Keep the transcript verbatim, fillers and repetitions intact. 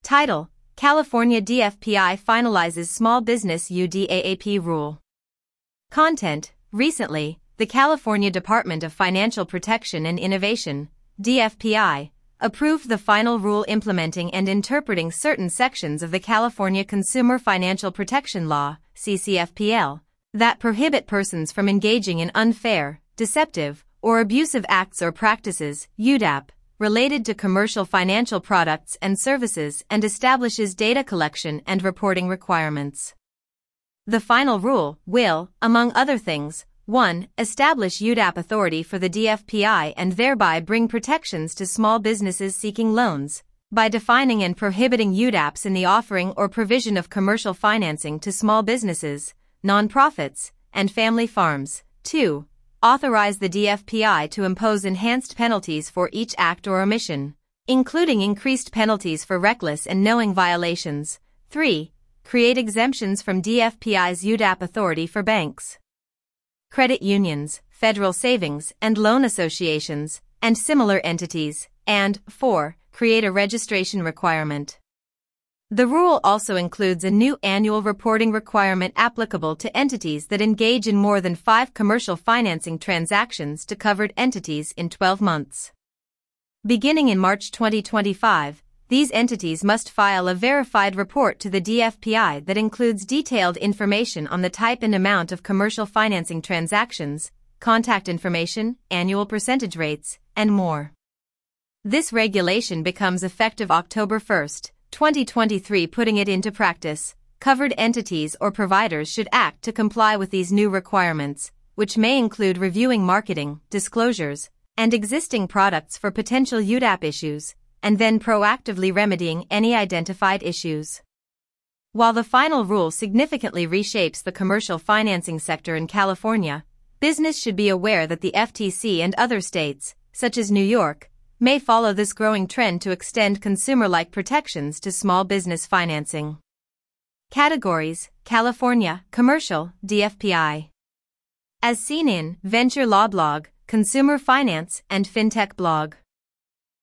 Title: California D F P I finalizes Small Business U D A A P rule. Content: Recently, the California Department of Financial Protection and Innovation, D F P I, approved the final rule implementing and interpreting certain sections of the California Consumer Financial Protection Law, C C F P L, that prohibit persons from engaging in unfair, deceptive, or abusive acts or practices, U D A P, related to commercial financial products and services, and establishes data collection and reporting requirements. The final rule will, among other things, one Establish U D A P authority for the D F P I and thereby bring protections to small businesses seeking loans, by defining and prohibiting U D A Ps in the offering or provision of commercial financing to small businesses, nonprofits, and family farms. two Authorize the D F P I to impose enhanced penalties for each act or omission, including increased penalties for reckless and knowing violations. three Create exemptions from D F P I's U D A P authority for banks, credit unions, federal savings and loan associations, and similar entities, and four Create a registration requirement. The rule also includes a new annual reporting requirement applicable to entities that engage in more than five commercial financing transactions to covered entities in twelve months. Beginning in March twenty twenty-five, these entities must file a verified report to the D F P I that includes detailed information on the type and amount of commercial financing transactions, contact information, annual percentage rates, and more. This regulation becomes effective October first, twenty twenty-three. Putting it into practice, covered entities or providers should act to comply with these new requirements, which may include reviewing marketing, disclosures, and existing products for potential U D A P issues, and then proactively remedying any identified issues. While the final rule significantly reshapes the commercial financing sector in California, business should be aware that the F T C and other states, such as New York, may follow this growing trend to extend consumer-like protections to small business financing. Categories: California, Commercial, D F P I. As seen in Venture Law Blog, Consumer Finance, and FinTech Blog.